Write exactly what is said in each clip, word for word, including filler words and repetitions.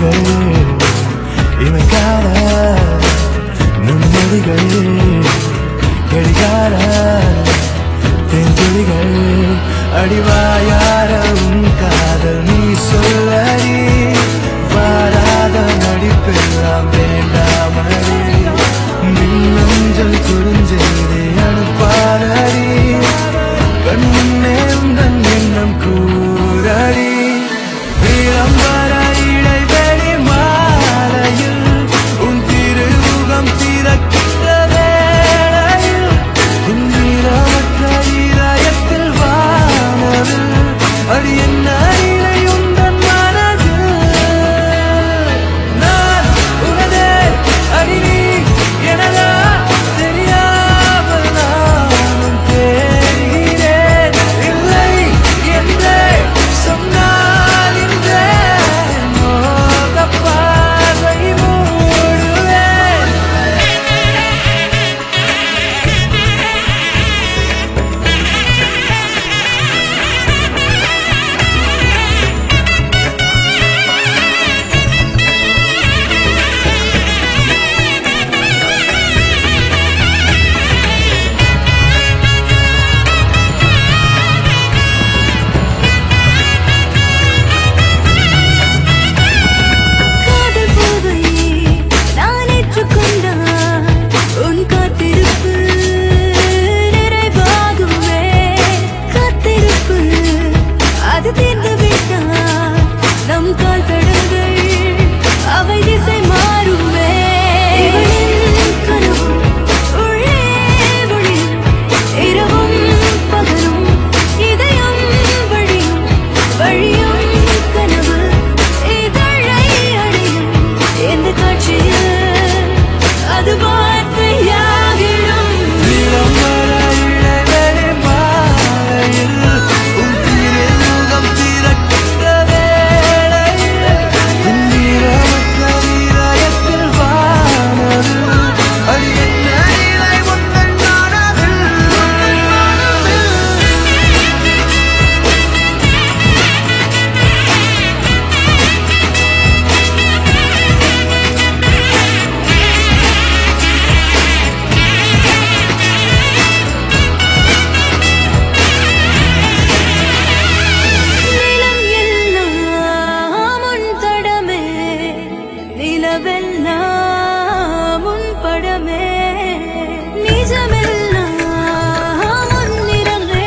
மொழிகள் இமைக்காத நுண்மொழிகள் எளிகார தென்துளிகள் அடிவாயாரம் காதல் நீ சொல்லி வாராத நடிப்பெல்லாம் வேண்டாமடி மின்னஞ்சல் குறிஞ்செய்தி அனுப்பாதடி கண் முன்னே உந்தன் எண்ணம் கூறடி விளம்பர இடைவெளி மாலையில் உன் திருமுகம் திறக்கின்ற வேளையில் உன் வீரமற்ற இதயத்தில் வானவில் அடி என்ன இலை உந்தன் மனதில் நான் உனதே அடி நீ எனதா தெரியாமல் நானும் தேடினேன் இல்லை என்றே சொன்னால் இன்றே மோக பார்வை மூடுவேன் காதல் போதையே நான் ஏற்றுக்கொண்டால் உன் காத்திருப்பு நிறைவாகுமே காத்திருப்பு அது தீர்ந்து விட்டால் நம் கால் தடங்கள் அவை திசை மாறுமே இவளின் கனவு உள்ளே ஒளியும் இரவும் பகலும் இதயம் வழியும் வழியும் கனவு இதழை அடையும் எந்த காட்சியில் அது வார்த்தையாகிடும் விளம்பர இடைவெளி மாலையில் உன் திருமுகம் திறக்கின்ற வேளையில் உன் வீரமற்ற இதயத்தில் வானவில் அடி என்ன இலை உந்தன் மனதில் நிலம் எல்லாம் உன் தடமே நிலவெல்லாம் உன் படமே நிஜமெல்லாம் உன் நிறமே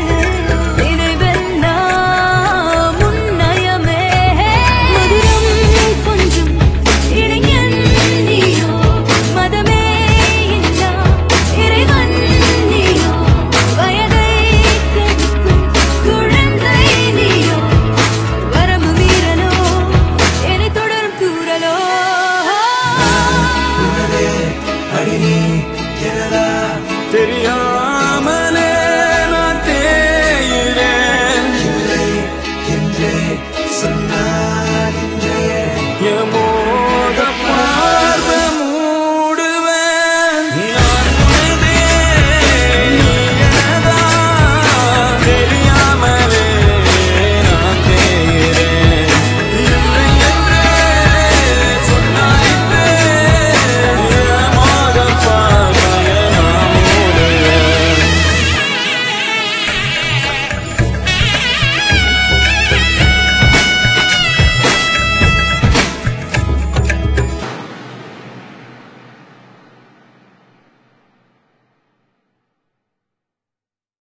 நினைவெல்லாம் உன் நயமே மதுரம் கொஞ்சம் இளைஞன் நீயோ மதமே இல்லா இறைவன் நீயோ வயதை கெடுக்கும் குழந்தை நீயோ வரம்பு மீறலோ என்னை தொடரும் கூறலோ உனதே அடி நீ எனதா தெரியா